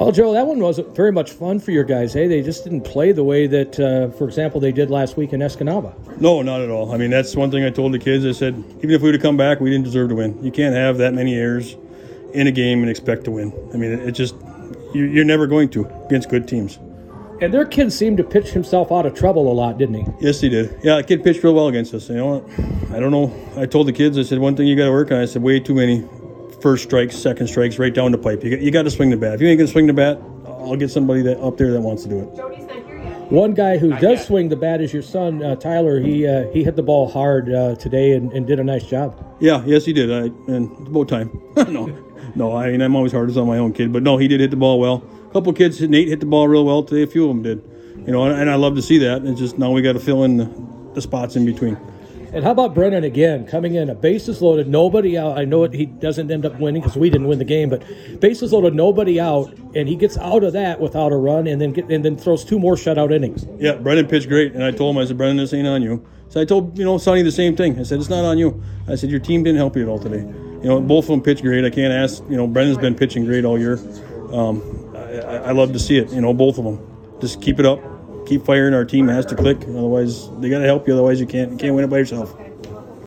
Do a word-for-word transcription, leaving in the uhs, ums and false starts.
Well, Joe, that one wasn't very much fun for your guys, eh? They just didn't play the way that, uh, for example, they did last week in Escanaba. No, not at all. I mean, that's one thing I told the kids. I said, even if we would have come back, we didn't deserve to win. You can't have that many errors in a game and expect to win. I mean, it, it just, you, you're never going to against good teams. And their kid seemed to pitch himself out of trouble a lot, didn't he? Yes, he did. Yeah, the kid pitched real well against us. You know what? I don't know. I told the kids, I said, one thing you got to work on. I said, way too many first strikes, second strikes, right down the pipe. You got, you got to swing the bat. If you ain't going to swing the bat, I'll get somebody that up there that wants to do it. Jody's not here yet. One guy who does swing the bat is your son, uh, Tyler. He uh, he hit the ball hard uh, today and, and did a nice job. Yeah, yes, he did. I, and it's about time. no, no. I mean, I'm always hardest on my own kid, but no, he did hit the ball well. A couple kids, Nate hit the ball real well today. A few of them did. You know, and, and I love to see that. It's just now we got to fill in the, the spots in between. And how about Brennan again, coming in, a bases loaded, nobody out. I know it, he doesn't end up winning because we didn't win the game, but bases loaded, nobody out, and he gets out of that without a run, and then get, and then throws two more shutout innings. Yeah, Brennan pitched great, and I told him, I said, Brennan, this ain't on you. So I told, you know, Sonny the same thing. I said, it's not on you. I said, your team didn't help you at all today. You know, both of them pitched great. I can't ask, you know, Brennan's been pitching great all year. Um, I, I love to see it, you know, both of them. Just keep it up. Keep firing. Our team has to click. Otherwise, they got to help you. Otherwise, you can't you can't win it by yourself.